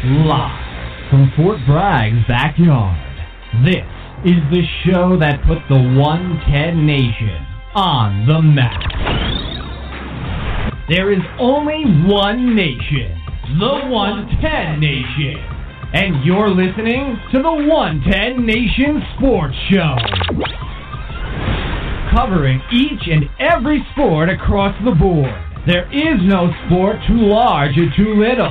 Live from Fort Bragg's backyard, this is the show that put the 110 Nation on the map. There is only one nation, the 110 Nation, and you're listening to the 110 Nation Sports Show. Covering each and every sport across the board. There is no sport too large or too little.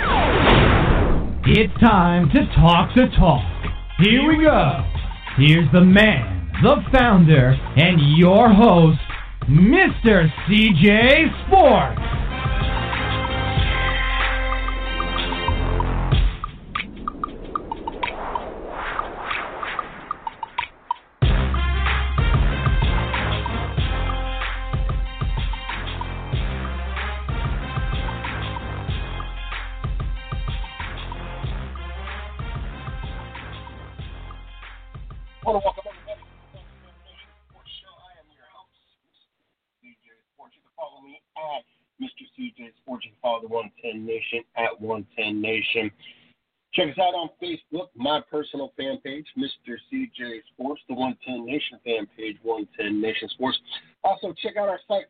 It's time to talk the talk. Here we go. Here's the man, the founder, and your host, Mr. CJ Sports. The 110 Nation at 110 Nation. Check us out on Facebook, my personal fan page, Mr. CJ Sports, the 110 Nation fan page, 110 Nation Sports. Also, check out our site,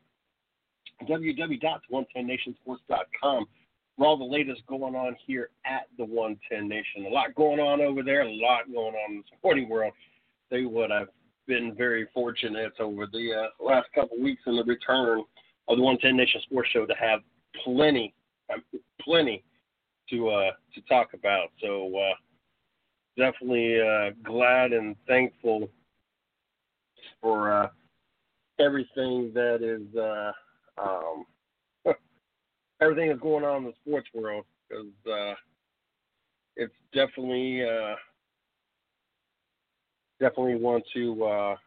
www.110nationsports.com, for all the latest going on here at the 110 Nation. A lot going on over there, a lot going on in the sporting world. Tell you what, I've been very fortunate over the last couple weeks in the return of the 110 Nation Sports Show to have plenty to talk about. So definitely glad and thankful for everything that is everything that's going on in the sports world, because it's definitely want to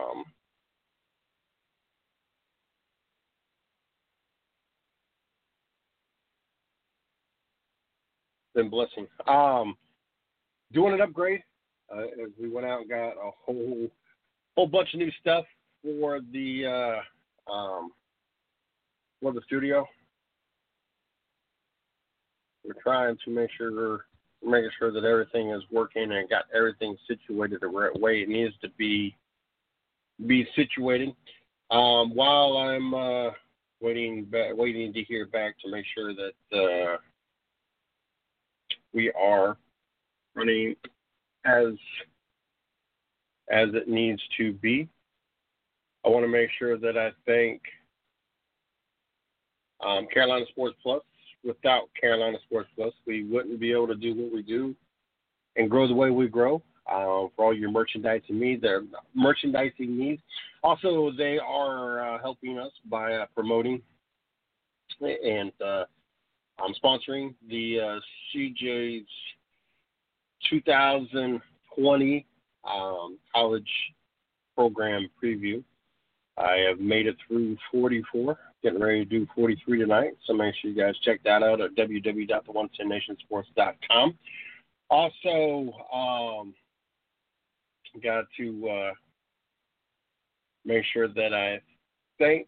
been blessing. Doing an upgrade as we went out and got a whole bunch of new stuff for the studio. We're trying to making sure that everything is working and got everything situated the right way it needs to be situated. While I'm waiting to hear back to make sure that we are running as it needs to be, I want to make sure that I thank Carolina Sports Plus. Without Carolina Sports Plus, we wouldn't be able to do what we do and grow the way we grow. For all your merchandising needs, Also, they are helping us by promoting and sponsoring the CJ's 2020 college program preview. I have made it through 44, getting ready to do 43 tonight, so make sure you guys check that out at www.110nationsports.com. Also, got to make sure that I thank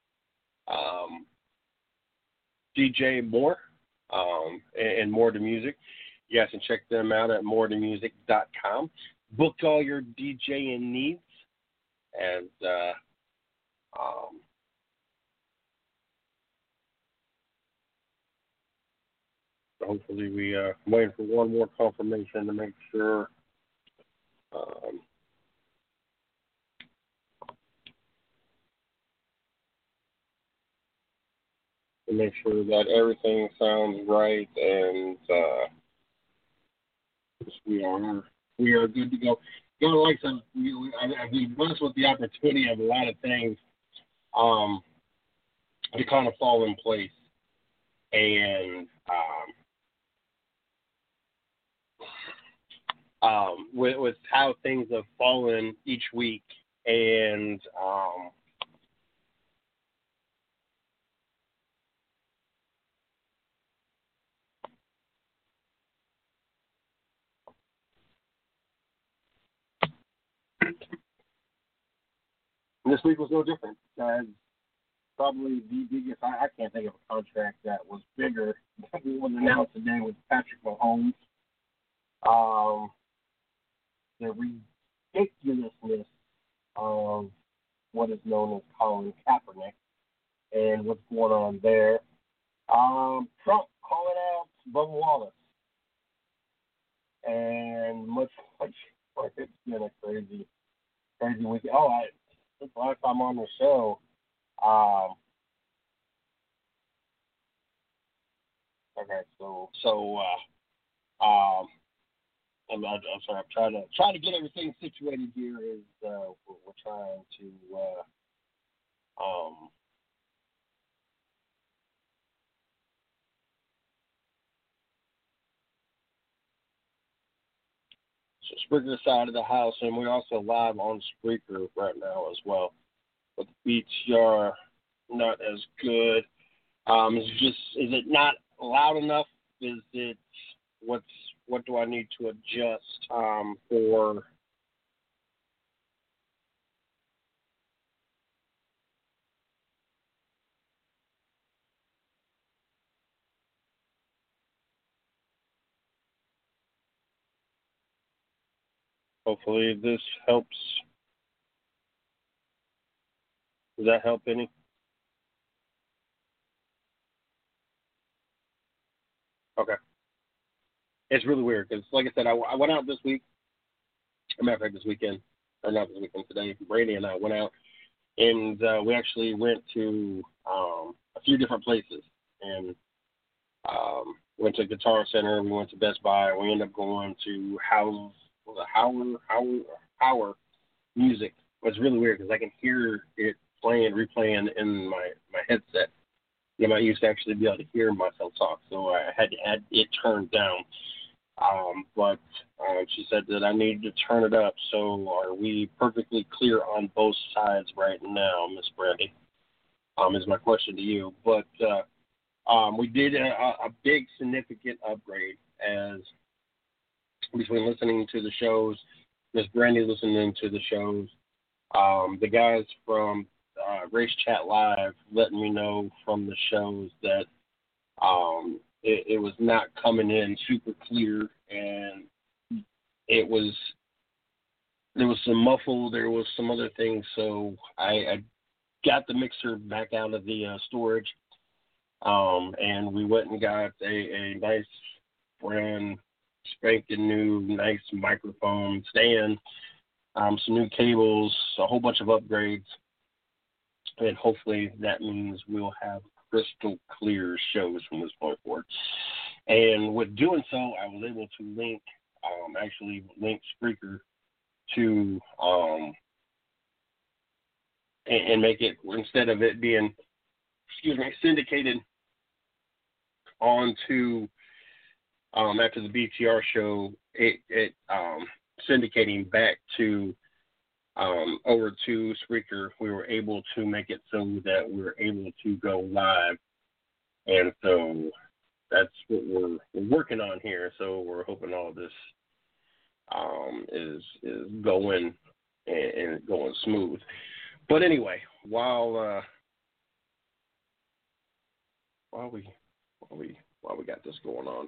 DJ Moore and More to Music. You guys can check them out at moretomusic.com. Book all your DJing needs, and hopefully we waiting for one more confirmation to make sure that everything sounds right, and we are good to go. Like some, I've been blessed with the opportunity of a lot of things to kind of fall in place, and with how things have fallen each week, and this week was no different. Probably the biggest. I can't think of a contract that was bigger that was announced today with Patrick Patrick Mahomes, the ridiculousness of what is known as Colin Kaepernick and what's going on there. Trump calling out Bubba Wallace. And much like it's been a crazy week. This last time on the show, okay, I'm sorry. I'm trying to get everything situated here. We're trying to so Spreaker side of the house, and we're also live on Spreaker right now as well. But the BTR not as good. Is it not loud enough? Is it what do I need to adjust for? Hopefully this helps. Does that help any? Okay. It's really weird because, like I said, I went out this week. As a matter of fact, this weekend, or not this weekend, today, Brady and I went out, and we actually went to a few different places. And went to Guitar Center, we went to Best Buy, we ended up going to Howard Music. It's really weird because I can hear it replaying in my headset. I'm not used to actually be able to hear myself talk, so I had to add it turned down. But she said that I needed to turn it up. So are we perfectly clear on both sides right now, Miss Brandy? Is my question to you. But we did a big significant upgrade as between listening to the shows, Miss Brandy listening to the shows, the guys from Race Chat Live letting me know from the shows that it was not coming in super clear, and there was some muffle, there was some other things, so I got the mixer back out of the storage, and we went and got a nice brand spanking new nice microphone stand, some new cables, a whole bunch of upgrades, and hopefully that means we'll have crystal clear shows from this point forward. And with doing so, I was able to link Spreaker to and make it, instead of it being syndicated onto after the BTR show, it syndicating back to over to Spreaker. We were able to make it so that we were able to go live, and so that's what we're working on here. So we're hoping all of this is going and going smooth. But anyway, while we got this going on,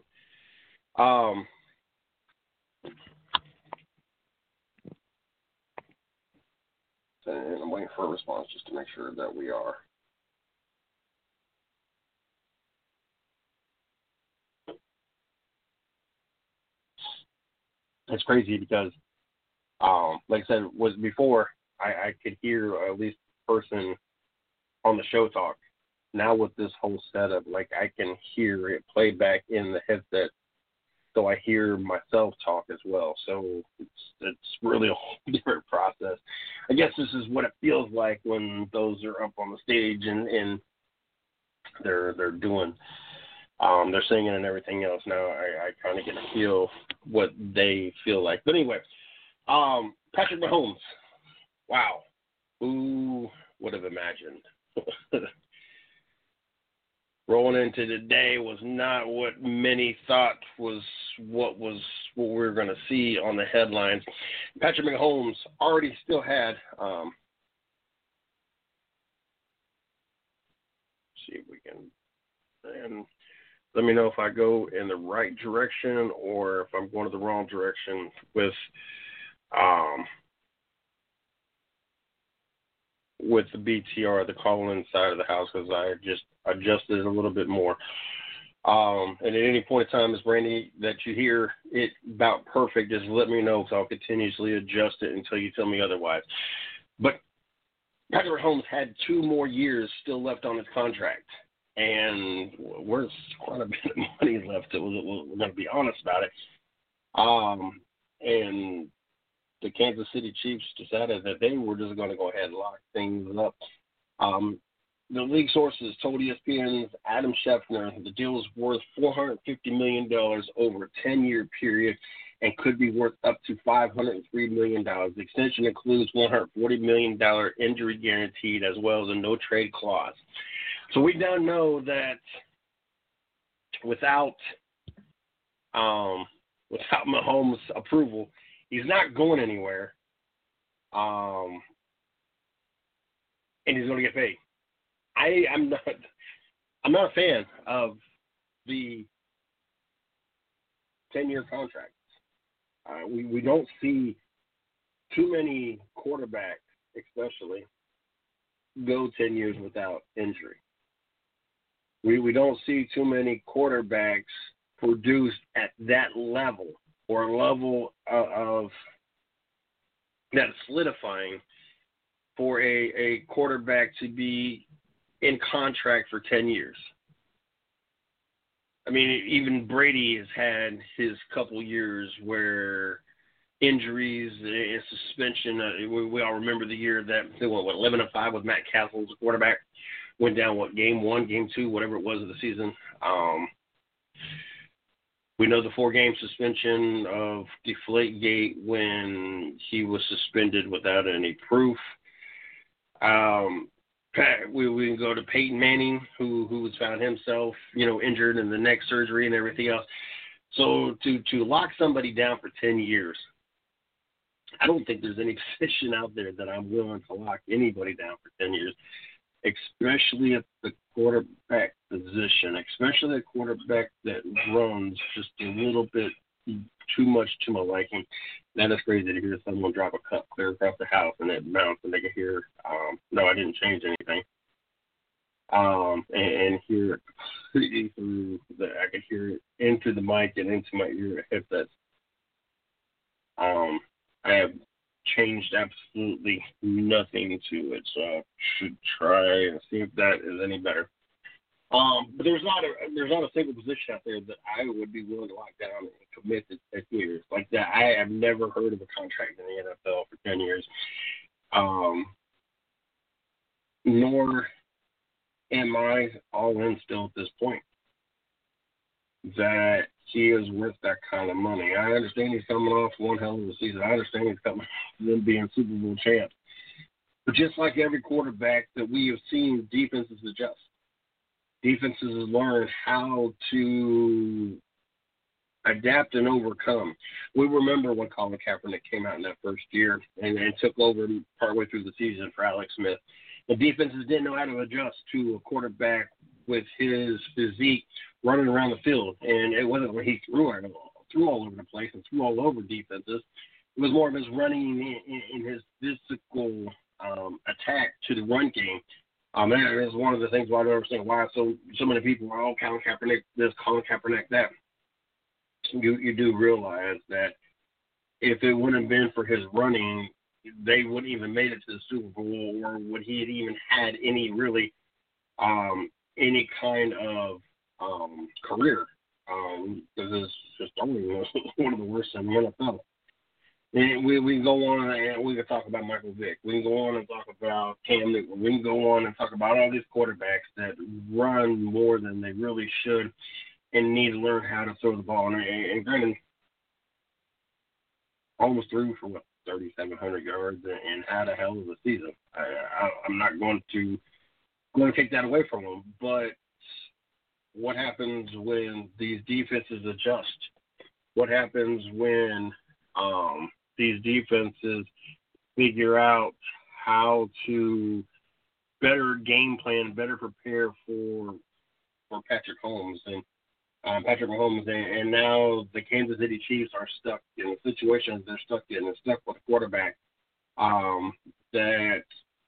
and I'm waiting for a response just to make sure that we are. It's crazy because, like I said, was before I could hear at least the person on the show talk. Now with this whole setup, like I can hear it play back in the headset, so I hear myself talk as well. So it's really a whole different process. I guess this is what it feels like when those are up on the stage and they're doing, they're singing and everything else. Now I kind of get to feel what they feel like. But anyway, Patrick Mahomes. Wow. Who would have imagined? Rolling into the day was not what many thought was what we were going to see on the headlines. Patrick Mahomes already still had, see if we can, and Let me know if I go in the right direction or if I'm going to the wrong direction with the BTR, the call-in side of the house, because I just adjusted it a little bit more. And at any point in time, Ms. Brandy, that you hear it about perfect, just let me know, because I'll continuously adjust it until you tell me otherwise. But Patrick Mahomes had 2 more years still left on his contract, and there's quite a bit of money left. We're going to be honest about it. And the Kansas City Chiefs decided that they were just going to go ahead and lock things up. The league sources told ESPN's Adam Schefter the deal is worth $450 million over a 10-year period and could be worth up to $503 million. The extension includes $140 million injury guaranteed as well as a no-trade clause. So we now know that without Mahomes' approval, he's not going anywhere, and he's going to get paid. I'm not a fan of the 10-year contracts. We don't see too many quarterbacks, especially, go 10 years without injury. We don't see too many quarterbacks produced at that level or a level of that solidifying for a quarterback to be in contract for 10 years. I mean, even Brady has had his couple years where injuries and suspension. We all remember the year that they went 11-5 with Matt Castle as a quarterback. Went down game 1, game 2, whatever it was of the season. We know the 4-game suspension of Deflategate when he was suspended without any proof. We can go to Peyton Manning, who was found himself, injured in the neck surgery and everything else. So to lock somebody down for 10 years, I don't think there's any position out there that I'm willing to lock anybody down for 10 years, especially at the quarterback position, especially a quarterback that runs just a little bit too much to my liking. That is crazy to hear someone drop a cup clear across the house and it bounce and they can hear, no, I didn't change anything. And hear it completely through I could hear it into the mic and into my ear headsets. I have changed absolutely nothing to it, so I should try and see if that is any better. But there's not a single position out there that I would be willing to lock down and commit to 10 years like that. I have never heard of a contract in the NFL for 10 years, nor am I all in still at this point that he is worth that kind of money. I understand he's coming off one hell of a season. I understand he's coming off them being Super Bowl champs. But just like every quarterback that we have seen, defenses adjust. Defenses learn how to adapt and overcome. We remember when Colin Kaepernick came out in that first year and took over partway through the season for Alex Smith. The defenses didn't know how to adjust to a quarterback with his physique running around the field. And it wasn't when he threw all over the place and threw all over defenses. It was more of his running in his physical attack to the run game. That is one of the things why I don't understand why so many people are, Colin Kaepernick this, Colin Kaepernick that. You do realize that if it wouldn't have been for his running, they wouldn't even made it to the Super Bowl, or would he have even had any really any kind of career? Because it's just only one of the worst in the NFL. And we can go on and we can talk about Michael Vick. We can go on and talk about Cam Newton. We can go on and talk about all these quarterbacks that run more than they really should and need to learn how to throw the ball. And granted, almost threw for 3,700 yards and had a hell of a season. I'm not going to take that away from him. But what happens when these defenses adjust? What happens when these defenses figure out how to better game plan, better prepare for Patrick Mahomes? And Patrick Mahomes, and now the Kansas City Chiefs are stuck in a situation they're stuck in. They're stuck with a quarterback that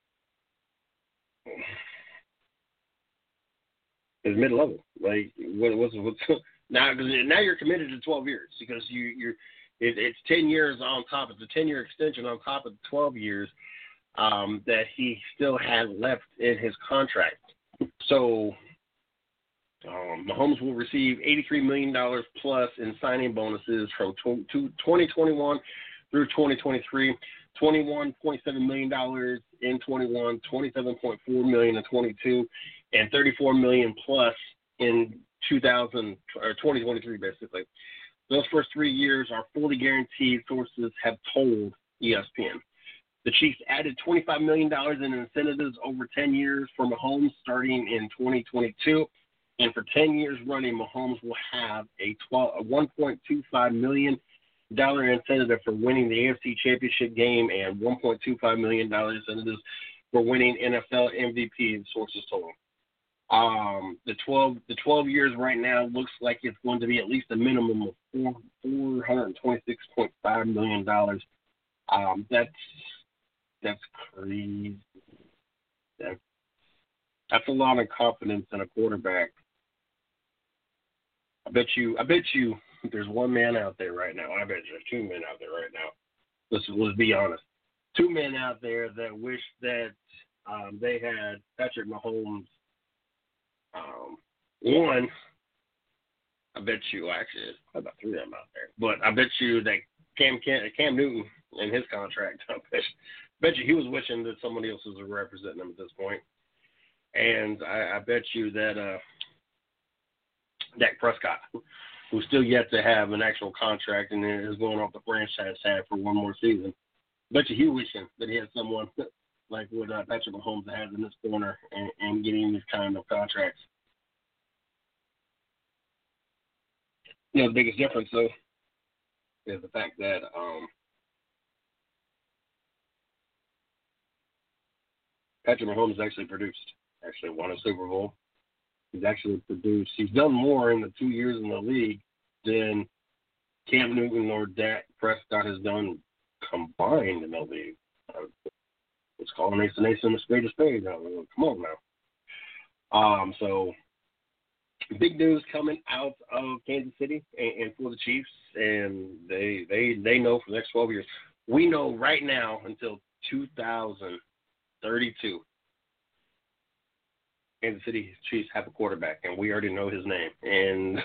is mid-level. Like, what's now? Because now you're committed to 12 years because it's 10 years on top. It's a 10-year extension on top of the 12 years that he still had left in his contract. So Mahomes will receive $83 million plus in signing bonuses from 2021 through 2023, $21.7 million in 21, $27.4 million in 22, and $34 million plus in 2023, basically. Those first 3 years are fully guaranteed, sources have told ESPN. The Chiefs added $25 million in incentives over 10 years for Mahomes starting in 2022. And for 10 years running, Mahomes will have a $1.25 million incentive for winning the AFC Championship game and $1.25 million incentives for winning NFL MVP, sources told. The 12 years right now looks like it's going to be at least a minimum of $426.5 million. That's crazy. That's a lot of confidence in a quarterback. I bet you there's one man out there right now. I bet there's two men out there right now. Let's be honest. Two men out there that wish that they had Patrick Mahomes. One, I bet you, actually, about three of them out there. But I bet you that Cam Newton and his contract, I bet you he was wishing that somebody else was representing him at this point. And I bet you that Dak Prescott, who's still yet to have an actual contract and is going off the franchise tag for one more season, I bet you he wishing that he had someone like what Patrick Mahomes has in this corner and getting these kind of contracts. You know, the biggest difference, though, is the fact that Patrick Mahomes actually won a Super Bowl. He's actually produced. He's done more in the 2 years in the league than Cam Newton or Dak Prescott has done combined in the league. Let's call an ace and ace and a spade a spade. Come on now. So big news coming out of Kansas City and for the Chiefs, and they know for the next 12 years. We know right now until 2032. Kansas City Chiefs have a quarterback, and we already know his name. And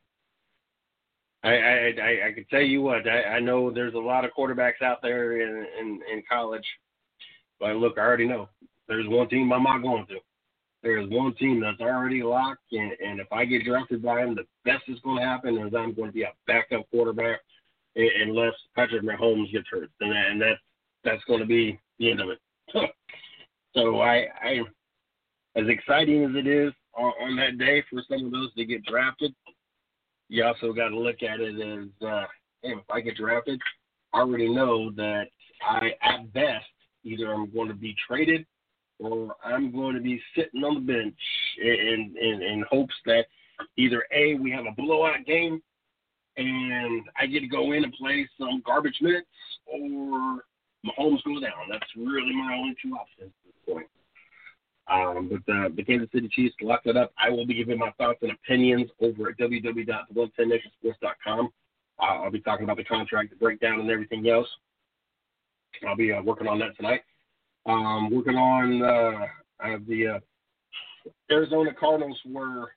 I can tell you what, I know there's a lot of quarterbacks out there in college, but look, I already know. There's one team I'm not going to. There's one team that's already locked, and if I get drafted by him, the best that's going to happen is I'm going to be a backup quarterback unless Patrick Mahomes gets hurt, and that's going to be the end of it. So I as exciting as it is on that day for some of those to get drafted, you also got to look at it as, if I get drafted, I already know that at best, either I'm going to be traded or I'm going to be sitting on the bench in hopes that either A, we have a blowout game and I get to go in and play some garbage minutes, or Mahomes goes down. That's really my only two options at this point. But the Kansas City Chiefs locked it up. I will be giving my thoughts and opinions over at www.the110nationsports.com. I'll be talking about the contract, the breakdown, and everything else. I'll be working on that tonight. Working on the Arizona Cardinals were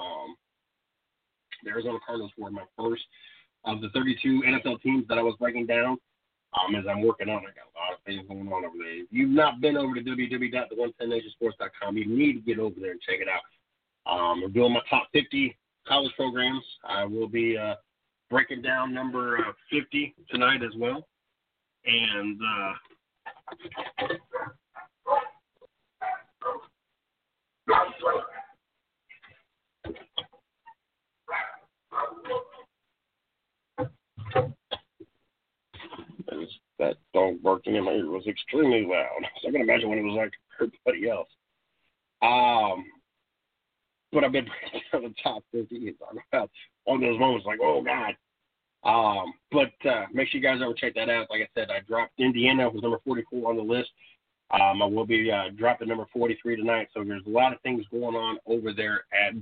my first of the 32 NFL teams that I was breaking down. As I'm working on, I got a lot of things going on over there. If you've not been over to www.the110nationsports.com, you need to get over there and check it out. We're doing my top 50 college programs. I will be breaking down number 50 tonight as well. And that dog barking in my ear was extremely loud. So I can imagine what it was like for everybody else. but I've been breaking down the top 50 and talking about all those moments like, oh, God. But make sure you guys ever check that out. Like I said, I dropped Indiana, was number 44 on the list. I will be dropping number 43 tonight. So there's a lot of things going on over there at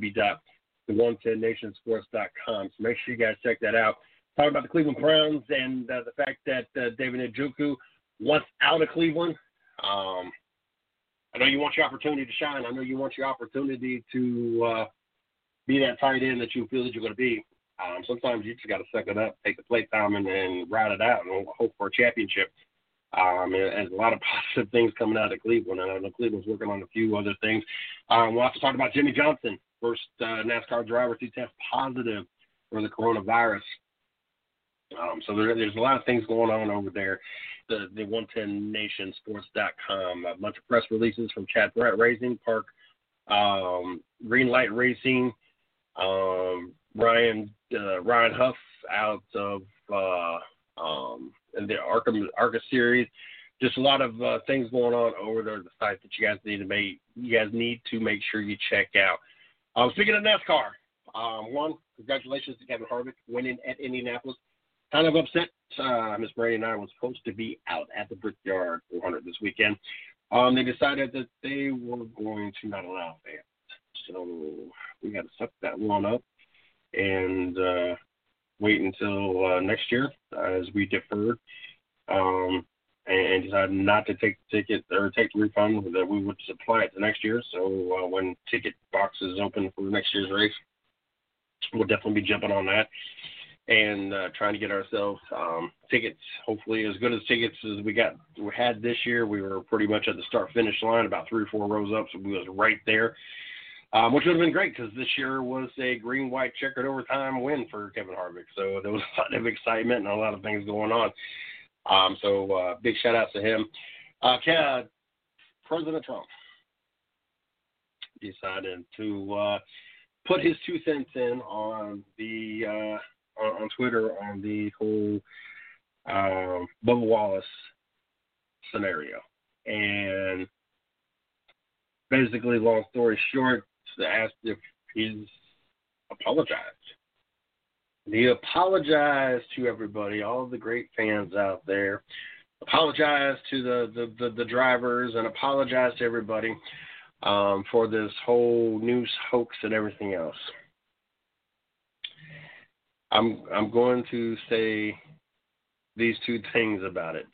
www.the110nationsports.com. So make sure you guys check that out. Talking about the Cleveland Browns and the fact that David Njoku wants out of Cleveland. I know you want your opportunity to shine. I know you want your opportunity to be that tight end that you feel that you're going to be. Sometimes you just got to suck it up, take the play time, and ride it out and hope for a championship. There's a lot of positive things coming out of Cleveland, and I know Cleveland's working on a few other things. We'll also talk about Jimmy Johnson, first NASCAR driver to test positive for the coronavirus. So there's a lot of things going on over there. The 110nationsports.com. A bunch of press releases from Chad Pratt Racing, Park Green Light Racing, Ryan Huff out of in the ARCA series. Just a lot of things going on over there at the site that you guys need to make sure you check out. Speaking of NASCAR, congratulations to Kevin Harvick winning at Indianapolis. Kind of upset. Miss Brady and I was supposed to be out at the Brickyard 400 this weekend. They decided that they were going to not allow fans. So we got to suck that one up and wait until next year as we deferred and decided not to take the ticket or take the refund, that we would supply it to next year. So when ticket boxes open for next year's race, we'll definitely be jumping on that and trying to get ourselves tickets, hopefully as good as tickets as we had this year. We were pretty much at the start-finish line, about 3 or 4 rows up, so we was right there, which would have been great because this year was a green-white checkered overtime win for Kevin Harvick. So there was a lot of excitement and a lot of things going on. So big shout-out to him. President Trump decided to put his 2 cents in on the on Twitter on the whole Bubba Wallace scenario. And basically, long story short, asked if he's apologized. He apologized to everybody, all of the great fans out there, apologized to the drivers, and apologized to everybody for this whole news hoax and everything else. I'm going to say these 2 things about it.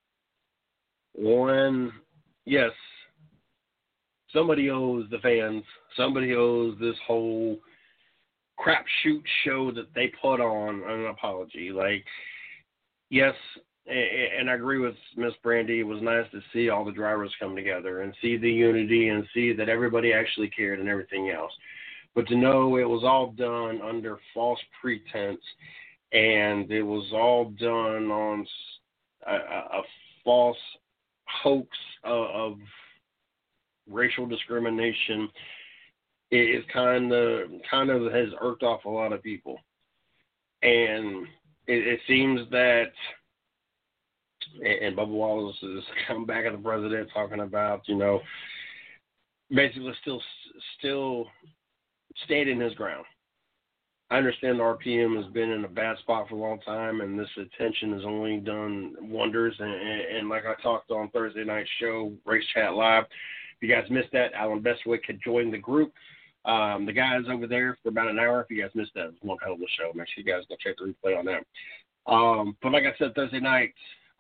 One, yes, somebody owes the fans, somebody owes this whole crapshoot show that they put on an apology. Like, yes, and I agree with Miss Brandy, it was nice to see all the drivers come together and see the unity and see that everybody actually cared and everything else. But to know it was all done under false pretense, and it was all done on a false hoax of racial discrimination, it kind of has irked off a lot of people. And it seems that, and Bubba Wallace has come back at the president talking about, basically still staying his ground. I understand the RPM has been in a bad spot for a long time, and this attention has only done wonders. And like I talked on Thursday night's show, Race Chat Live, if you guys missed that, Alan Bestwick had joined the group. The guys over there for about an hour. If you guys missed that, it was one hell of a show. Make sure you guys go check the replay on that. But like I said, Thursday night,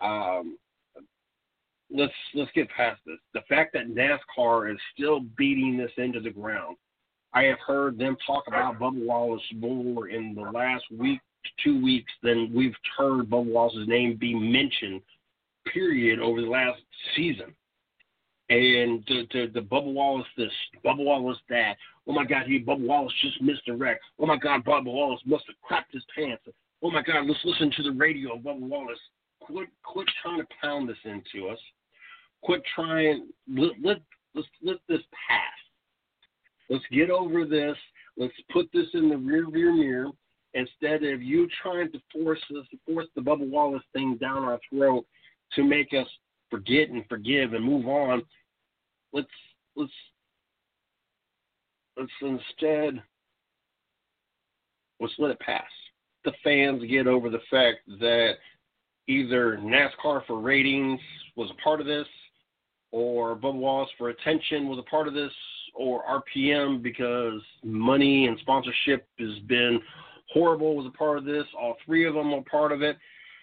let's get past this. The fact that NASCAR is still beating this into the ground. I have heard them talk about Bubba Wallace more in the last week, 2 weeks, than we've heard Bubba Wallace's name be mentioned, period, over the last season. And the Bubba Wallace this, Bubba Wallace that. Oh, my God, Bubba Wallace just missed a wreck. Oh, my God, Bubba Wallace must have crapped his pants. Oh, my God, let's listen to the radio of Bubba Wallace. Quit trying to pound this into us. Quit trying. Let's let this pass. Let's get over this. Let's put this in the rearview mirror instead of you trying to force the Bubba Wallace thing down our throat to make us forget and forgive and move on. Let's let's let it pass. The fans get over the fact that either NASCAR for ratings was a part of this, or Bubba Wallace for attention was a part of this, or RPM because money and sponsorship has been horrible was a part of this. All three of them are part of it.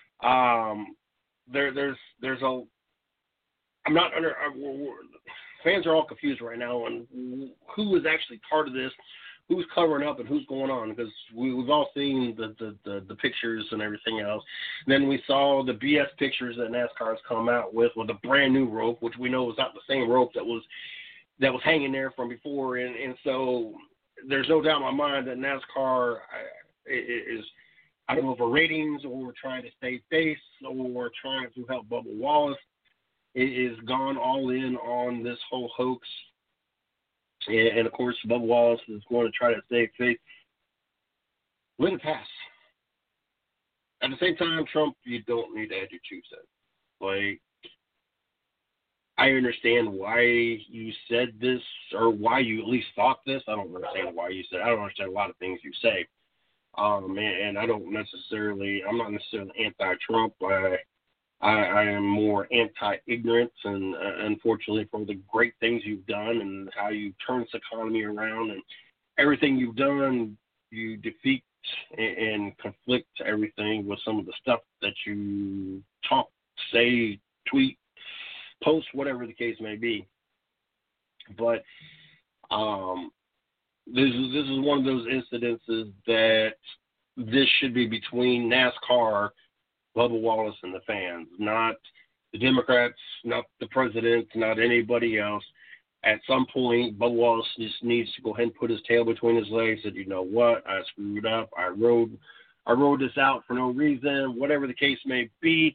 Fans are all confused right now on who is actually part of this, who's covering up, and who's going on, because we've all seen the pictures and everything else. And then we saw the BS pictures that NASCAR has come out with a brand new rope, which we know was not the same rope that was hanging there from before. And so there's no doubt in my mind that NASCAR is, I don't know, for ratings or trying to stay face or trying to help Bubba Wallace, it is gone all in on this whole hoax. And of course, Bubba Wallace is going to try to save face. Let it pass. At the same time, Trump, you don't need to add your 2 cents. Like, I understand why you said this, or why you at least thought this. I don't understand why you said it. I don't understand a lot of things you say. And I'm not necessarily anti-Trump. I am more anti-ignorance, and unfortunately for the great things you've done and how you turned this economy around and everything you've done, you defeat and conflict everything with some of the stuff that you talk, say, tweet, post, whatever the case may be. But this is one of those incidences that this should be between NASCAR, Bubba Wallace, and the fans, not the Democrats, not the president, not anybody else. At some point, Bubba Wallace just needs to go ahead and put his tail between his legs and, you know what, I screwed up. I rode this out for no reason, whatever the case may be.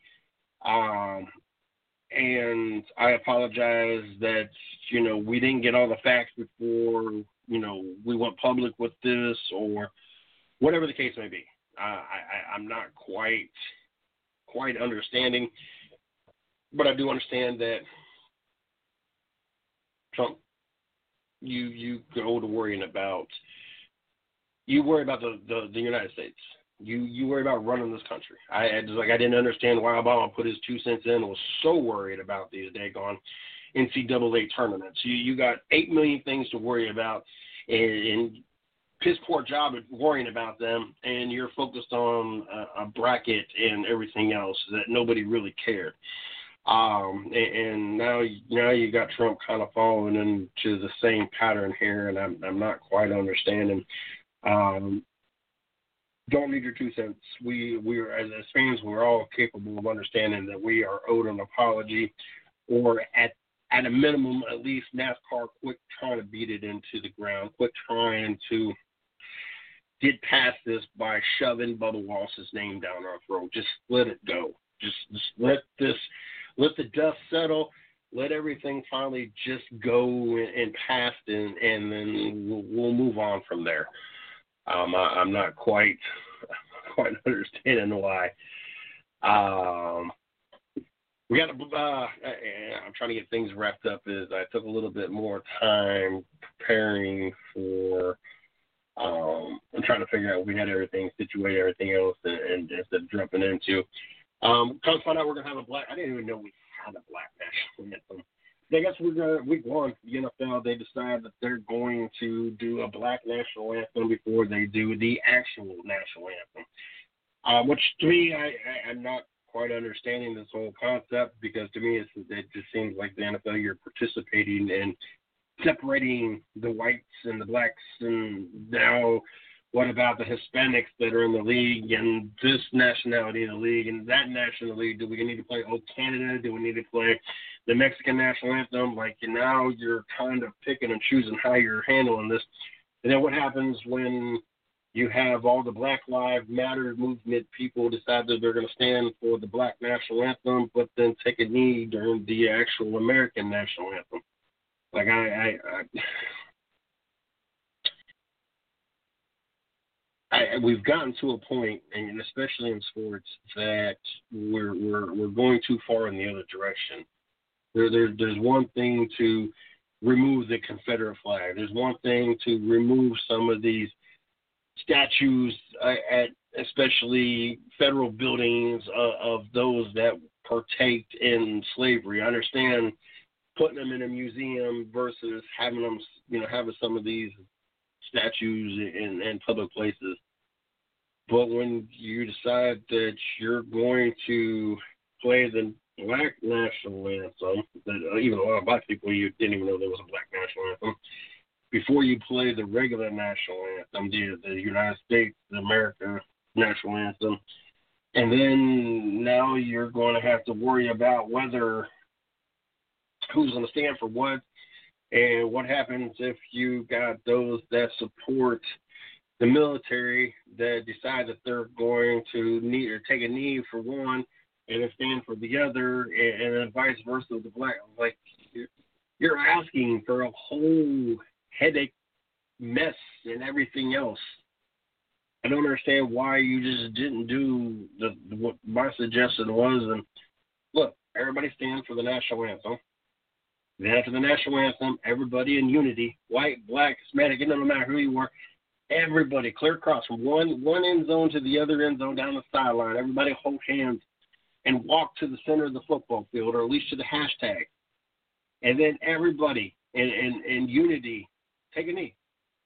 And I apologize that, we didn't get all the facts before, we went public with this, or whatever the case may be. I'm not quite understanding, but I do understand that Trump, you go to worry about the United States. You worry about running this country. I didn't understand why Obama put his 2 cents in and was so worried about these daggone NCAA tournaments. You got 8 million things to worry about, and piss poor job at worrying about them, and you're focused on a bracket and everything else that nobody really cared. And now you got Trump kind of falling into the same pattern here, and I'm not quite understanding. Don't need your 2 cents. We're as fans, we're all capable of understanding that we are owed an apology, or at a minimum, at least NASCAR quit trying to beat it into the ground, quit trying to get past this by shoving Bubba Wallace's name down our throat. Just let it go. Just let the dust settle. Let everything finally just go and past, and then we'll move on from there. I'm not quite understanding why. We got to. I'm trying to get things wrapped up. I took a little bit more time preparing for. I'm trying to figure out we had everything situated, everything else, and instead of jumping into. Come to find out we're gonna have a black. I didn't even know we had a black national anthem. I guess week one, the NFL, they decided that they're going to do a black national anthem before they do the actual national anthem. Which to me, I'm not quite understanding this whole concept, because to me it just seems like the NFL, you're participating in separating the whites and the blacks, and now what about the Hispanics that are in the league, and this nationality in the league, and that national league? Do we need to play Old Canada? Do we need to play the Mexican national anthem? Like, now you're kind of picking and choosing how you're handling this. And then what happens when you have all the Black Lives Matter movement people decide that they're going to stand for the black national anthem, but then take a knee during the actual American national anthem? Like, we've gotten to a point, and especially in sports, that we're going too far in the other direction. There's one thing to remove the Confederate flag. There's one thing to remove some of these statues at especially federal buildings of those that partake in slavery. I understand putting them in a museum versus having them, having some of these statues in public places. But when you decide that you're going to play the Black national anthem, that even a lot of black people, you didn't even know there was a Black national anthem, before you play the regular national anthem, the United States of America national anthem, and then now you're going to have to worry about whether who's going to stand for what, and what happens if you got those that support the military that decide that they're going to take a knee for one and then stand for the other, and then vice versa with the black. Like, you're asking for a whole headache mess and everything else. I don't understand why you just didn't do what my suggestion was. And look, everybody stand for the national anthem. Then after the national anthem, everybody in unity, white, black, Hispanic, it doesn't matter who you are, everybody clear across from one end zone to the other end zone down the sideline. Everybody hold hands and walk to the center of the football field, or at least to the hashtag. And then everybody in unity take a knee.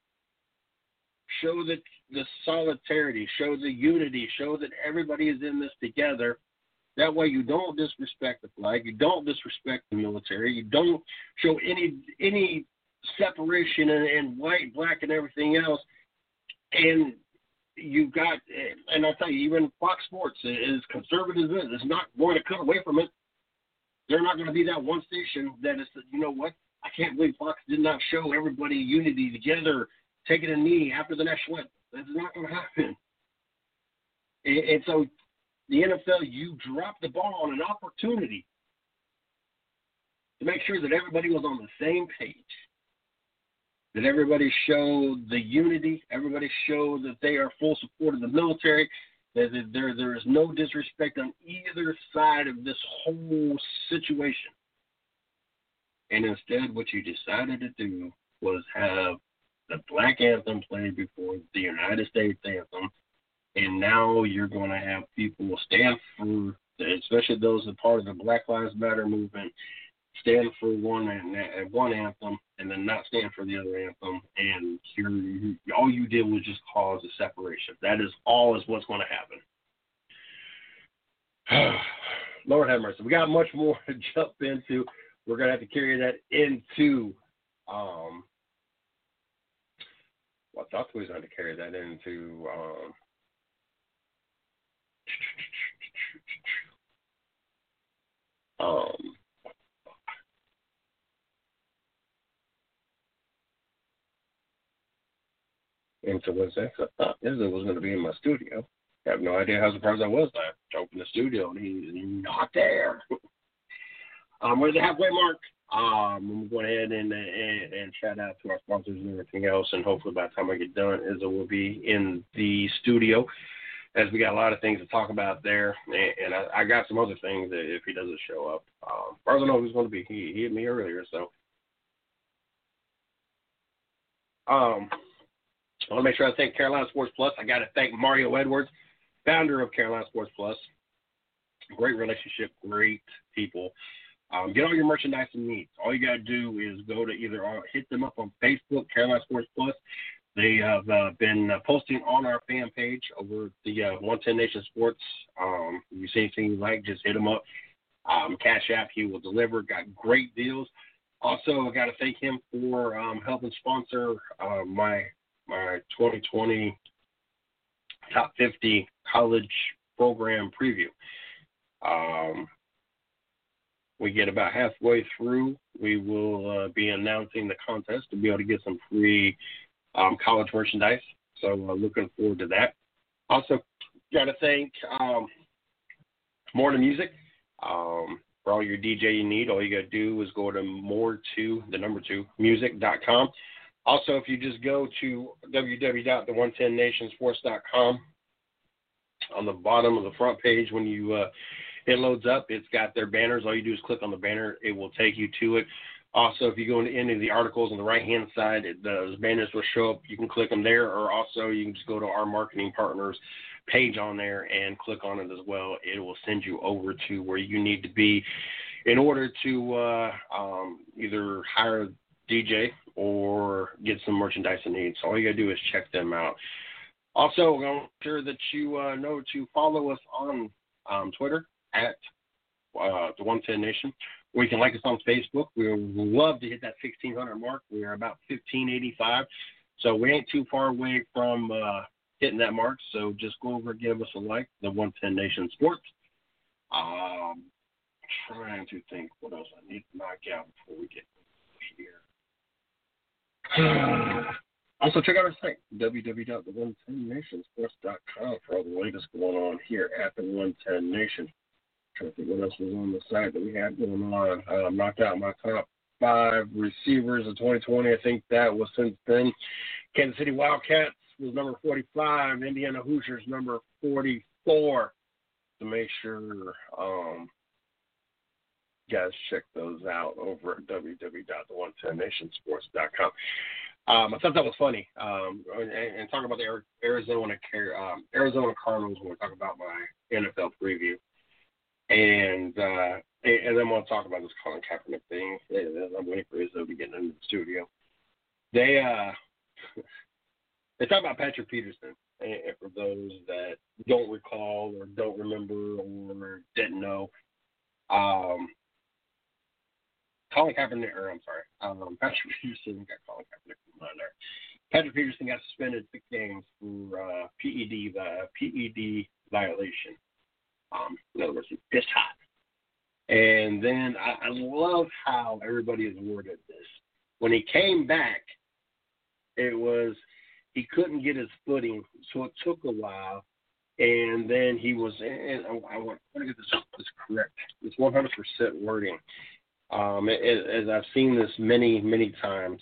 Show that the solidarity, show the unity, show that everybody is in this together. That way you don't disrespect the flag, you don't disrespect the military, you don't show any separation in white, black, and everything else. And you got, and I'll tell you, even Fox Sports, as conservative as it is, not going to cut away from it. They're not going to be that one station that is, you know what, I can't believe Fox did not show everybody unity together, taking a knee after the national anthem. That's not going to happen. And so the NFL, you dropped the ball on an opportunity to make sure that everybody was on the same page, that everybody showed the unity, everybody showed that they are full support of the military, that there is no disrespect on either side of this whole situation. And instead, what you decided to do was have the Black anthem played before the United States anthem, and now you're going to have people stand for, especially those that are part of the Black Lives Matter movement, stand for one anthem and then not stand for the other anthem, and all you did was just cause a separation. That is what's going to happen. Lord have mercy. We got much more to jump into. We're going to have to carry that into I thought we was going to carry that into into what's that? I thought this was going to be in my studio. I have no idea how surprised I was. I opened the studio and he's not there. We're at the halfway mark. We'll go ahead and shout out to our sponsors and everything else, and hopefully by the time I get done, Izzo will be in the studio, as we got a lot of things to talk about there, and I got some other things that if he doesn't show up. As far as I know who's going to be, he hit me earlier, so. I want to make sure I thank Carolina Sports Plus. I got to thank Mario Edwards, founder of Carolina Sports Plus. Great relationship, great people. Get all your merchandise you need. All you got to do is go to either hit them up on Facebook, Carolina Sports Plus. They have been posting on our fan page over the 110 Nation Sports. If you see anything you like, just hit them up. Cash App, he will deliver. Got great deals. Also, I got to thank him for helping sponsor my 2020 Top 50 College Program Preview. We get about halfway through, we will be announcing the contest to be able to get some free college merchandise. So looking forward to that. Also, got to thank More to Music. For all your DJ you need, all you got to do is go to more2music.com. Also, if you just go to www.the110nationsports.com, on the bottom of the front page, when you it loads up, it's got their banners. All you do is click on the banner. It will take you to it. Also, if you go into any of the articles on the right-hand side, those banners will show up. You can click them there, or also you can just go to our marketing partners page on there and click on it as well. It will send you over to where you need to be in order to either hire a DJ or get some merchandise in need. So all you got to do is check them out. Also, I'm sure that you know to follow us on Twitter at the 110 Nation, or you can like us on Facebook. We would love to hit that 1,600 mark. We are about 1,585, so we ain't too far away from hitting that mark. So just go over and give us a like, the 110 Nation Sports. Trying to think what else I need to knock out before we get here. Also, check out our site, www.the110nationsports.com, for all the latest going on here at the 110 Nation. Trying to think what else was on the site that we had going on. Knocked out my top 5 receivers of 2020. I think that was since then. Kansas City Wildcats was number 45. Indiana Hoosiers number 44. So make sure guys check those out over at www.the110nationsports.com. I thought that was funny. And talking about the Arizona Cardinals when we talk about my NFL preview. And then we'll talk about this Colin Kaepernick thing. I'm waiting for Izzo to get into the studio. They talk about Patrick Peterson. And for those that don't recall or don't remember or didn't know, Colin Kaepernick, Patrick Peterson got Colin Kaepernick from there. Patrick Peterson got suspended 6 games for PED violation. In other words, he pissed hot. And then I love how everybody has worded this. When he came back, it was he couldn't get his footing, so it took a while. And then he was, and I want to get this correct. It's 100% wording. As I've seen this many, many times.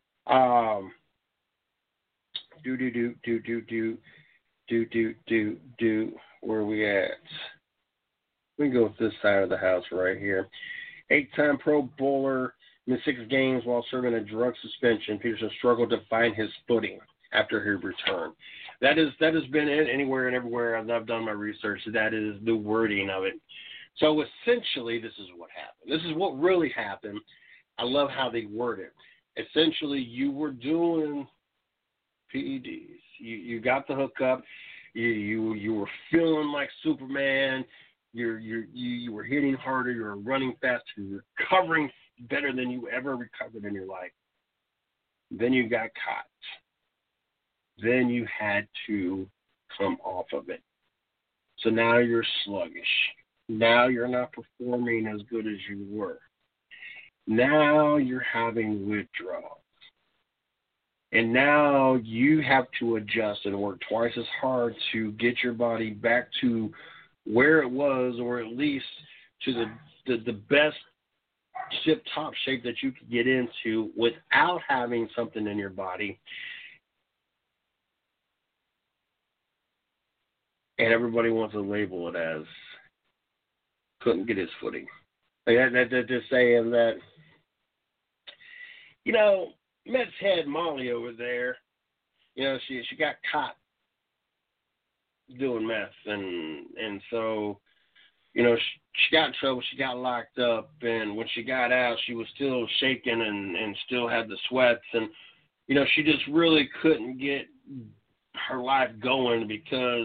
Where are we at? We can go with this side of the house right here. 8-time Pro Bowler, missed 6 games while serving a drug suspension. Peterson struggled to find his footing after he returned. That has been anywhere and everywhere I've done my research. That is the wording of it. So essentially, this is what happened. This is what really happened. I love how they word it. Essentially, you were doing PEDs. You got the hookup. You were feeling like Superman. You were hitting harder. You were running faster. You were recovering better than you ever recovered in your life. Then you got caught. Then you had to come off of it. So now you're sluggish. Now you're not performing as good as you were. Now you're having withdrawals. And now you have to adjust and work twice as hard to get your body back to where it was, or at least to the best tip-top shape that you could get into without having something in your body. And everybody wants to label it as couldn't get his footing. They're just saying that, Mets had Molly over there. She got caught doing meth, and so, she got in trouble. She got locked up, and when she got out, she was still shaking and still had the sweats, and she just really couldn't get her life going because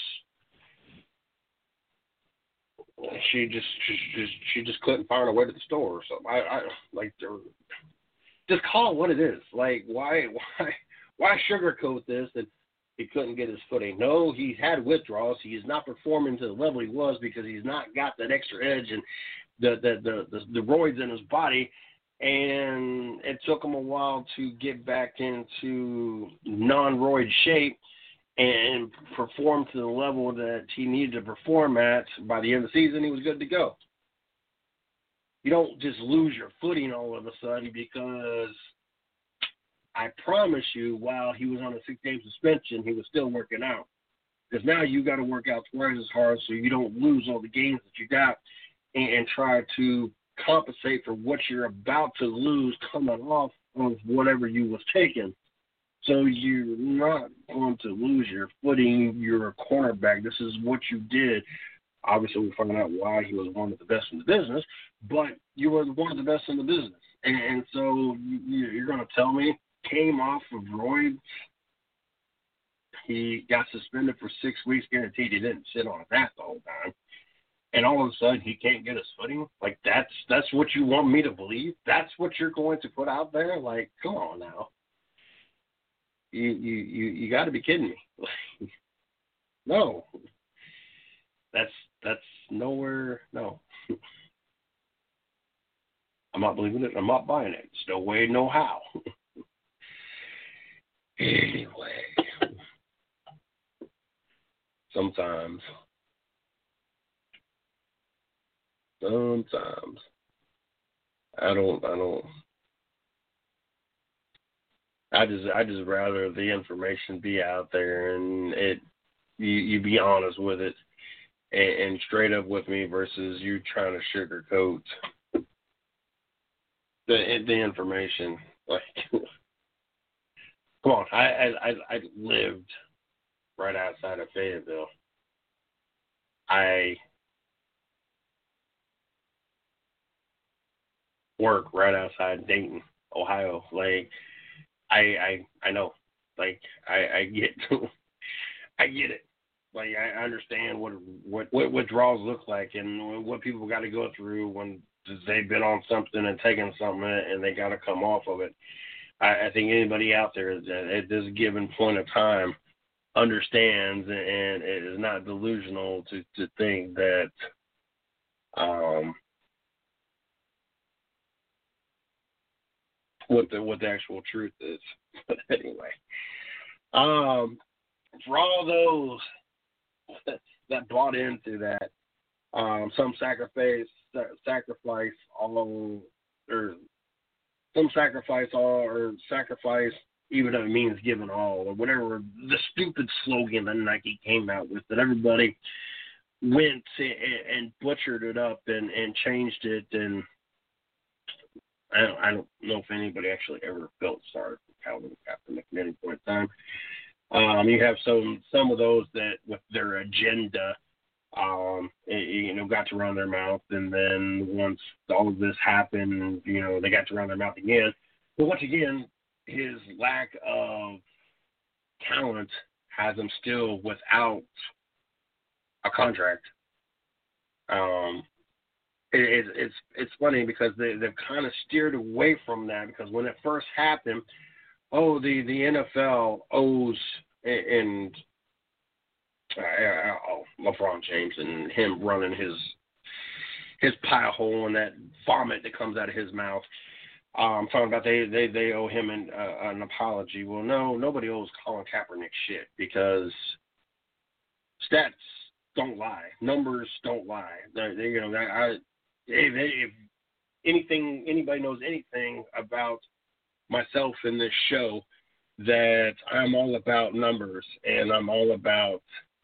she just couldn't find her way to the store. So I like just call it what it is. Like why sugarcoat this that he couldn't get his footing? No, he's had withdrawals. He is not performing to the level he was because he's not got that extra edge and the roids in his body. And it took him a while to get back into non-roid shape and perform to the level that he needed to perform at. By the end of the season, he was good to go. You don't just lose your footing all of a sudden because I promise you, while he was on a 6-game suspension, he was still working out. Because now you got to work out twice as hard so you don't lose all the gains that you got and try to compensate for what you're about to lose coming off of whatever you was taking. So you're not going to lose your footing. You're a cornerback. This is what you did. Obviously, we found out why he was one of the best in the business, but you were one of the best in the business. And so you're going to tell me came off of roids. He got suspended for 6 weeks, guaranteed he didn't sit on his ass the whole time. And all of a sudden he can't get his footing? Like, that's what you want me to believe? That's what you're going to put out there? Like, come on now. You got to be kidding me. No. That's nowhere, no. I'm not believing it. I'm not buying it. There's no way, no how. Anyway. Sometimes I just rather the information be out there and you be honest with it and straight up with me versus you trying to sugarcoat the information. Like, come on, I lived right outside of Fayetteville. I work right outside Dayton, Ohio. Like, I know. Like, I get I get it. Like, I understand what withdrawals look like and what people got to go through when they've been on something and taken something and they got to come off of it. I think anybody out there at this given point of time understands and is not delusional to think that what the actual truth is. But anyway, for all those that bought into that, some sacrifice even if it means giving all, or whatever the stupid slogan that Nike came out with, that everybody went and butchered it up and changed it. And I don't know if anybody actually ever felt sorry for Calvin Kaepernick at any point in time. You have some of those that with their agenda, got to run their mouth, and then once all of this happened, they got to run their mouth again. But once again, his lack of talent has him still without a contract. It's funny because they've kind of steered away from that, because when it first happened, the NFL owes and LeBron James and him running his pie hole and that vomit that comes out of his mouth. I'm talking about they owe him an apology. Well, no, nobody owes Colin Kaepernick shit, because stats don't lie, numbers don't lie. If anybody knows anything about myself in this show, that I'm all about numbers and I'm all about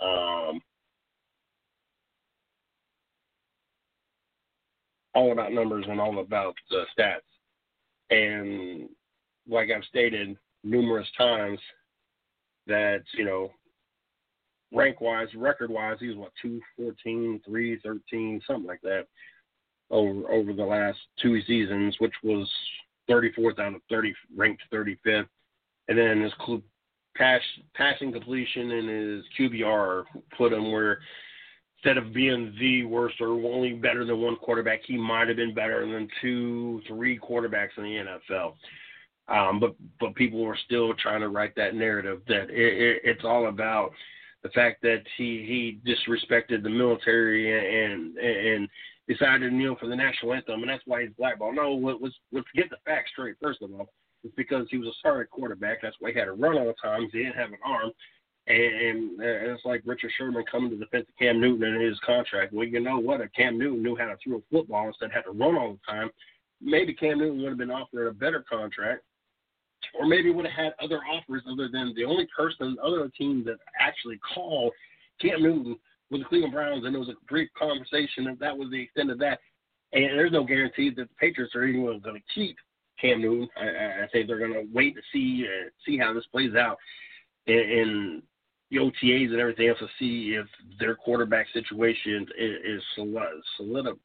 numbers and all about stats. And like I've stated numerous times, that, rank-wise, record-wise, he was, 214, 313, something like that, over the last 2 seasons, which was 34th out of 30, ranked 35th. And then his passing completion and his QBR put him where, instead of being the worst or only better than one quarterback, he might have been better than 2-3 quarterbacks in the NFL. But people were still trying to write that narrative that it's all about the fact that he disrespected the military and decided to kneel for the national anthem, and that's why he's blackballed. No, let's get the facts straight, first of all. It's because he was a sorry quarterback. That's why he had to run all the time. He didn't have an arm. And it's like Richard Sherman coming to defend Cam Newton in his contract. Well, you know what? If Cam Newton knew how to throw a football instead of had to run all the time, maybe Cam Newton would have been offered a better contract, or maybe would have had other offers other than the only other team that actually called Cam Newton was the Cleveland Browns, and it was a brief conversation, and that was the extent of that. And there's no guarantee that the Patriots are even going to keep Cam Newton. I think they're going to wait to see how this plays out in the OTAs and everything else to see if their quarterback situation is solidable.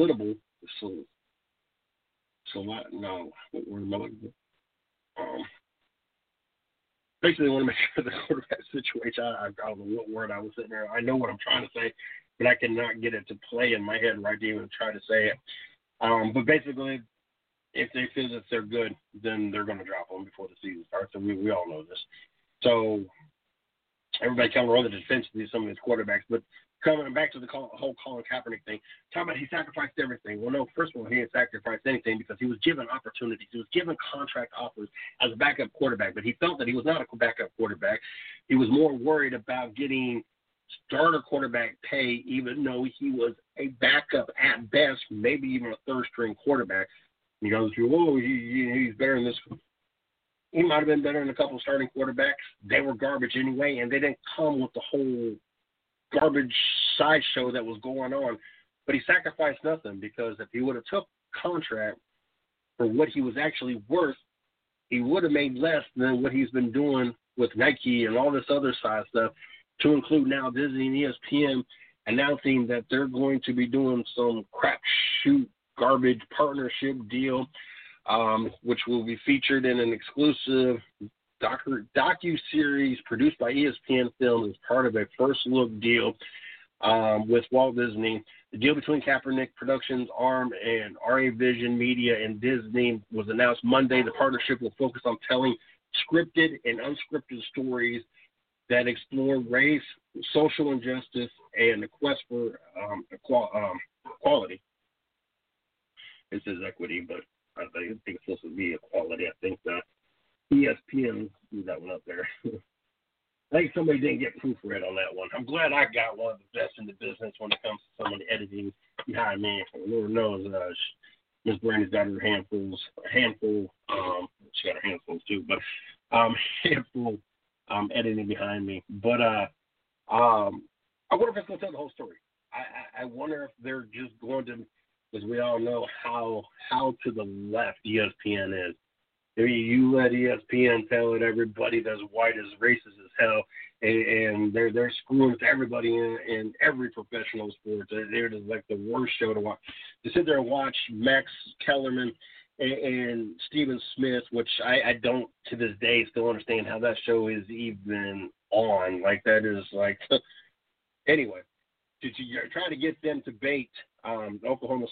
Basically, I want to make sure the quarterback situation. I don't know what word I was sitting there. I know what I'm trying to say, but I cannot get it to play in my head right now and try to say it. But basically, if they feel that they're good, then they're going to drop them before the season starts. And we all know this. So everybody kind of rolled the defense to some of these quarterbacks. But coming back to the whole Colin Kaepernick thing, talking about he sacrificed everything. Well, no, first of all, he didn't sacrifice anything because he was given opportunities. He was given contract offers as a backup quarterback, but he felt that he was not a backup quarterback. He was more worried about getting starter quarterback pay, even though he was a backup at best, maybe even a third-string quarterback. He goes through, he's better than this. He might have been better than a couple of starting quarterbacks. They were garbage anyway, and they didn't come with the whole garbage sideshow that was going on. But he sacrificed nothing because if he would have took contract for what he was actually worth, he would have made less than what he's been doing with Nike and all this other side stuff, to include now Disney and ESPN announcing that they're going to be doing some crap shoot garbage partnership deal, which will be featured in an exclusive docu-series produced by ESPN Films as part of a first-look deal with Walt Disney. The deal between Kaepernick Productions, ARM, and RA Vision Media and Disney was announced Monday. The partnership will focus on telling scripted and unscripted stories that explore race, social injustice, and the quest for equality. It says equity, but I think it's supposed to be equality. I think ESPN threw that one up there. I think somebody didn't get proofread on that one. I'm glad I got one of the best in the business when it comes to some of the editing behind me. Lord knows Miss Brandy's got her handful. She got her handfuls too, but handful editing behind me. But I wonder if it's going to tell the whole story. I wonder if they're just going to, because we all know how to the left ESPN is. I mean, you let ESPN tell it everybody that's white is racist as hell, and they're screwing with everybody in every professional sport. They're just like the worst show to watch. To sit there and watch Max Kellerman and Stephen Smith, which I don't to this day still understand how that show is even on. Like that is like anyway. You're trying to get them to bait Oklahoma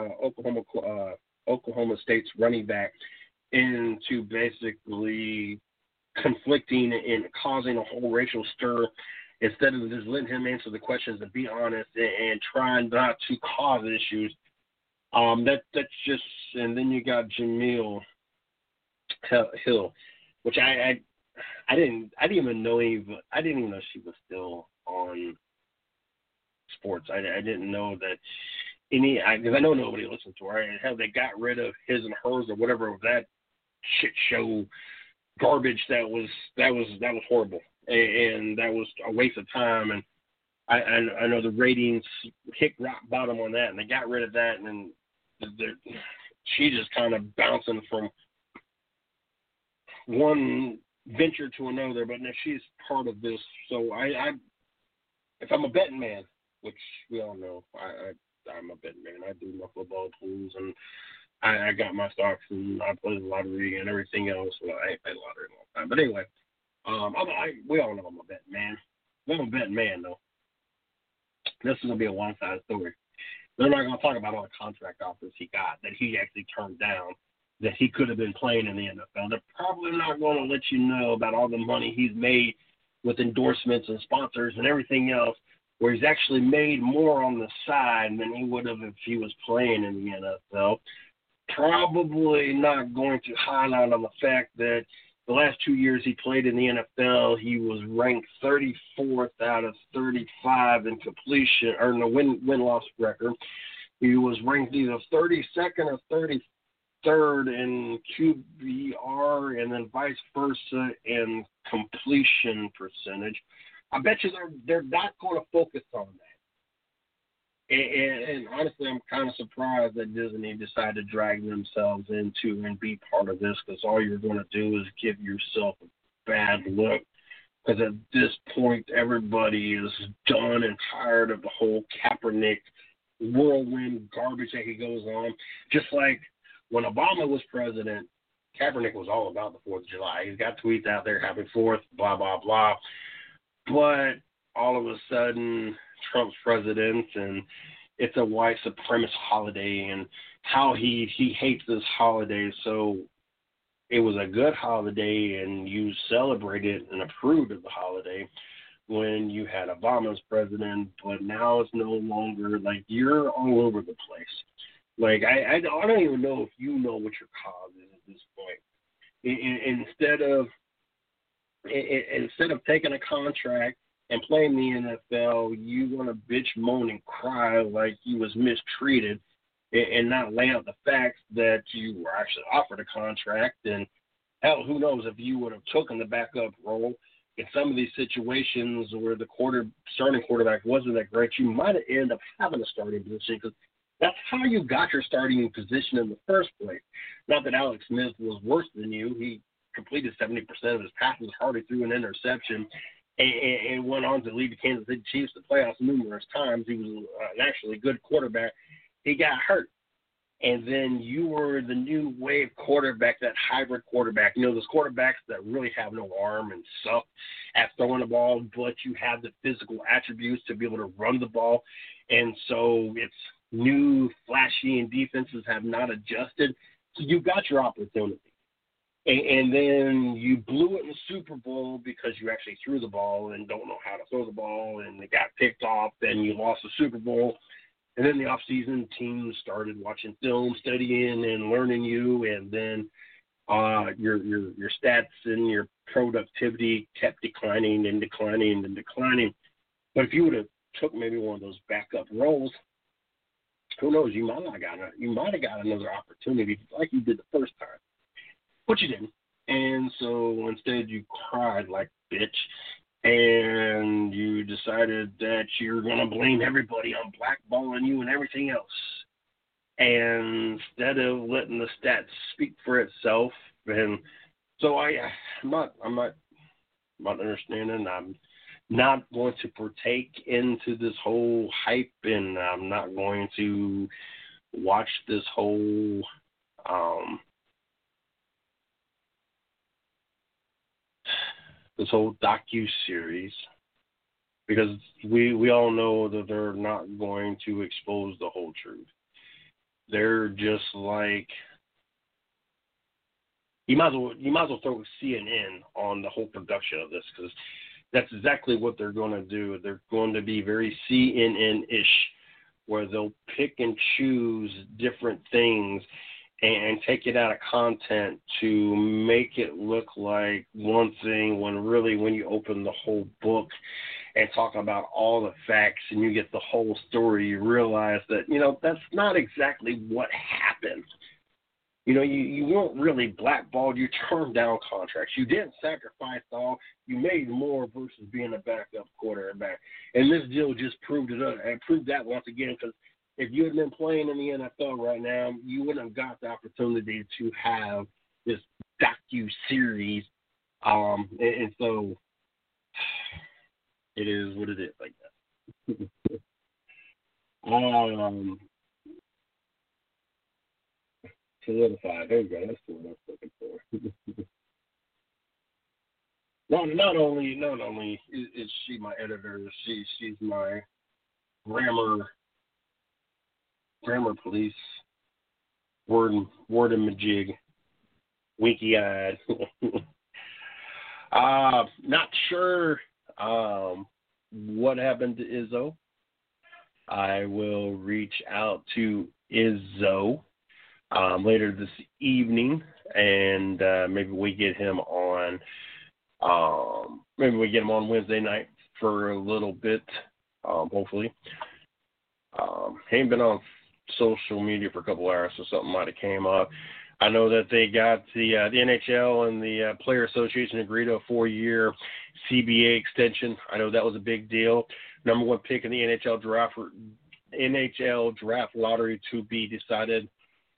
State's running back into basically conflicting and causing a whole racial stir instead of just letting him answer the questions and be honest and trying not to cause issues. That's just, and then you got Jameel Hill, which I didn't even know she was still on sports. I didn't know that because I know nobody listens to her. And hell, they got rid of His and Hers or whatever of that shit show garbage that was horrible, and that was a waste of time. And I know the ratings hit rock bottom on that, and they got rid of that, and she just kind of bouncing from one venture to another. But now she's part of this, so if I'm a betting man, which we all know, I'm a betting man. I do my football pools, and I got my stocks, and I play the lottery and everything else. Well, I ain't played lottery in a long time. But anyway, we all know I'm a betting man. I'm a betting man, though. This is going to be a one-sided story. They're not going to talk about all the contract offers he got that he actually turned down, that he could have been playing in the NFL. They're probably not going to let you know about all the money he's made with endorsements and sponsors and everything else, where he's actually made more on the side than he would have if he was playing in the NFL. Probably not going to highlight on the fact that the last 2 years he played in the NFL, he was ranked 34th out of 35 in completion, or in the win-loss record. He was ranked either 32nd or 33rd in QBR, and then vice versa in completion percentage. I bet you they're not going to focus on that. And honestly, I'm kind of surprised that Disney decided to drag themselves into and be part of this, because all you're going to do is give yourself a bad look. Because at this point, everybody is done and tired of the whole Kaepernick whirlwind garbage that he goes on. Just like when Obama was president, Kaepernick was all about the 4th of July. He's got tweets out there, happy 4th, blah, blah, blah. But all of a sudden, Trump's president, and it's a white supremacist holiday, and how he hates this holiday. So it was a good holiday, and you celebrated and approved of the holiday when you had Obama as president, but now it's no longer, like, you're all over the place. Like, I don't even know if you know what your cause is at this point. Instead of taking a contract and playing the NFL, you want to bitch, moan, and cry like you was mistreated, and not lay out the facts that you were actually offered a contract. And hell, who knows if you would have taken the backup role in some of these situations where the starting quarterback wasn't that great, you might have ended up having a starting position, because that's how you got your starting position in the first place. Not that Alex Smith was worse than you. He completed 70% of his passes, hardly threw an interception, and went on to lead the Kansas City Chiefs to playoffs numerous times. He was an actually good quarterback. He got hurt. And then you were the new wave quarterback, that hybrid quarterback. You know, those quarterbacks that really have no arm and suck at throwing the ball, but you have the physical attributes to be able to run the ball. And so it's new, flashy, and defenses have not adjusted. So you got your opportunity. And then you blew it in the Super Bowl because you actually threw the ball and don't know how to throw the ball, and it got picked off, and you lost the Super Bowl. And then the offseason, teams started watching film, studying, and learning you, and then your stats and your productivity kept declining and declining and declining. But if you would have took maybe one of those backup roles, who knows? You might have got another opportunity like you did the first time, but you didn't. And so instead, you cried like a bitch. And you decided that you're going to blame everybody on blackballing you and everything else. And instead of letting the stats speak for itself. And so I'm not understanding. I'm not going to partake into this whole hype, and I'm not going to watch this whole docu-series, because we all know that they're not going to expose the whole truth. They're just like, you might as well throw CNN on the whole production of this, because that's exactly what they're going to do. They're going to be very CNN-ish, where they'll pick and choose different things and take it out of content to make it look like one thing, when really, when you open the whole book and talk about all the facts and you get the whole story, you realize that, that's not exactly what happened. You weren't really blackballed. You turned down contracts. You didn't sacrifice all. You made more versus being a backup quarterback. And this deal just proved it up, and proved that once again, because if you had been playing in the NFL right now, you wouldn't have got the opportunity to have this docu-series. And so it is what it is, like that. Solidified. There you go. That's what I was looking for. Not only is she my editor, she's my grammar police, word and majig, winky-eyed. Not sure what happened to Izzo. I will reach out to Izzo later this evening, and maybe we get him on. Maybe we get him on Wednesday night for a little bit, hopefully. He ain't been on social media for a couple hours, so something might have came up. I know that they got the NHL and the Player Association agreed to a 4-year CBA extension. I know that was a big deal. Number one pick in the NHL draft NHL draft lottery to be decided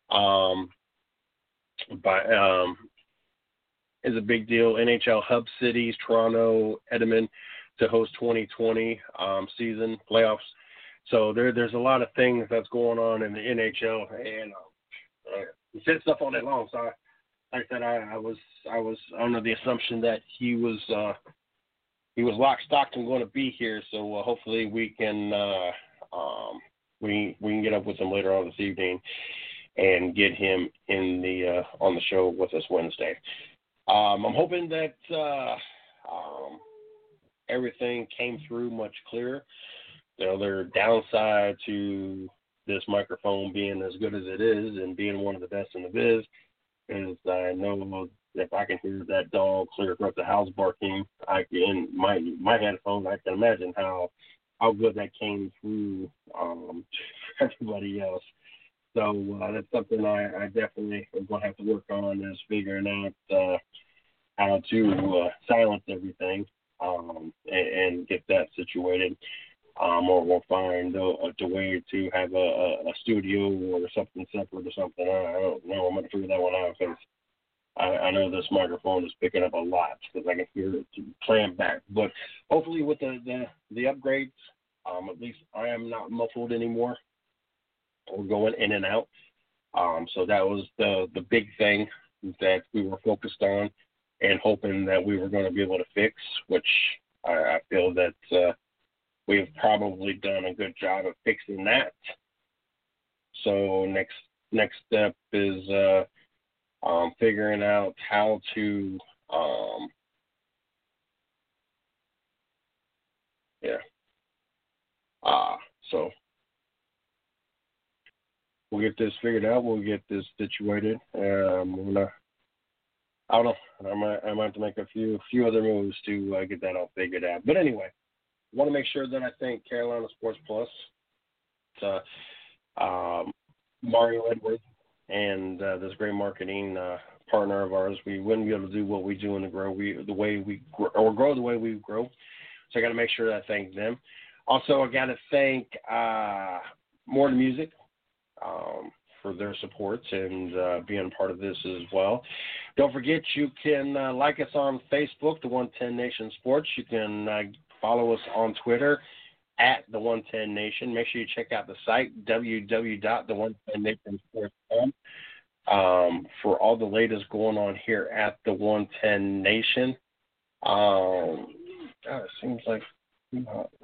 is a big deal. NHL hub cities, Toronto, Edmonton, to host 2020 season playoffs. So there's a lot of things that's going on in the NHL, and he said stuff all day long. So like I said, I was under the assumption that he was lock, stock, and going to be here. So hopefully we can we can get up with him later on this evening and get him in the on the show with us Wednesday. I'm hoping that everything came through much clearer. You know, their downside to this microphone being as good as it is and being one of the best in the biz is I know if I can hear that dog clear across the house barking, I can my headphones. I can imagine how good that came through everybody else. So that's something I definitely am going to have to work on, is figuring out how to silence everything and get that situated. Or we'll find a way to have a studio or something separate or something. I don't know. I'm going to figure that one out, because I know this microphone is picking up a lot, because I can hear it playing back. But hopefully with the upgrades, at least I am not muffled anymore or going in and out. So that was the big thing that we were focused on and hoping that we were going to be able to fix, which I feel that we've probably done a good job of fixing that. So next step is figuring out how to so we'll get this figured out. We'll get this situated. I don't know. I might have to make a few other moves to get that all figured out. But anyway, I want to make sure that I thank Carolina Sports Plus, Mario Edwards, and this great marketing partner of ours. We wouldn't be able to do what we do and grow the way we grow. So I got to make sure that I thank them. Also, I got to thank More to Music for their support and being part of this as well. Don't forget, you can like us on Facebook, The 110 Nation Sports. You can follow us on Twitter at The 110 Nation. Make sure you check out the site, www.the110nationsports.com, for all the latest going on here at The 110 Nation. It seems like this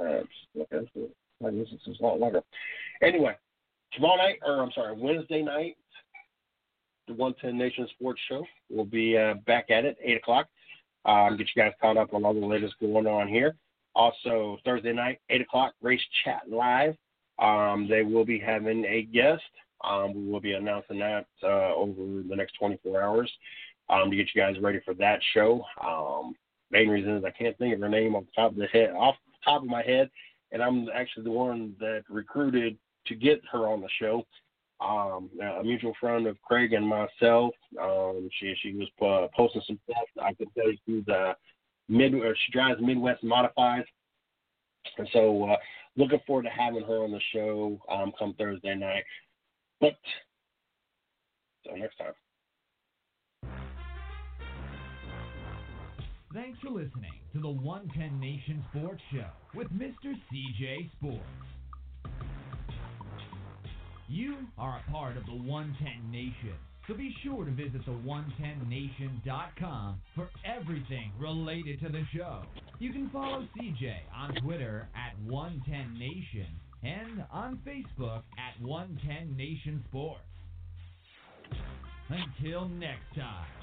is a lot longer. Anyway, Wednesday night, the 110 Nation Sports Show will be back at it, 8 o'clock. Get you guys caught up on all the latest going on here. Also, Thursday night, 8 o'clock, Race Chat Live. They will be having a guest. We will be announcing that over the next 24 hours to get you guys ready for that show. Main reason is I can't think of her name off the top of my head, and I'm actually the one that recruited to get her on the show. A mutual friend of Craig and myself. She was posting some stuff. I could tell she's she drives Midwest Modifieds, and so looking forward to having her on the show come Thursday night. But until next time. Thanks for listening to the 110 Nation Sports Show with Mr. CJ Sports. You are a part of the 110 Nation, so be sure to visit the110nation.com for everything related to the show. You can follow CJ on Twitter at 110nation and on Facebook at 110 Nation Sports. Until next time.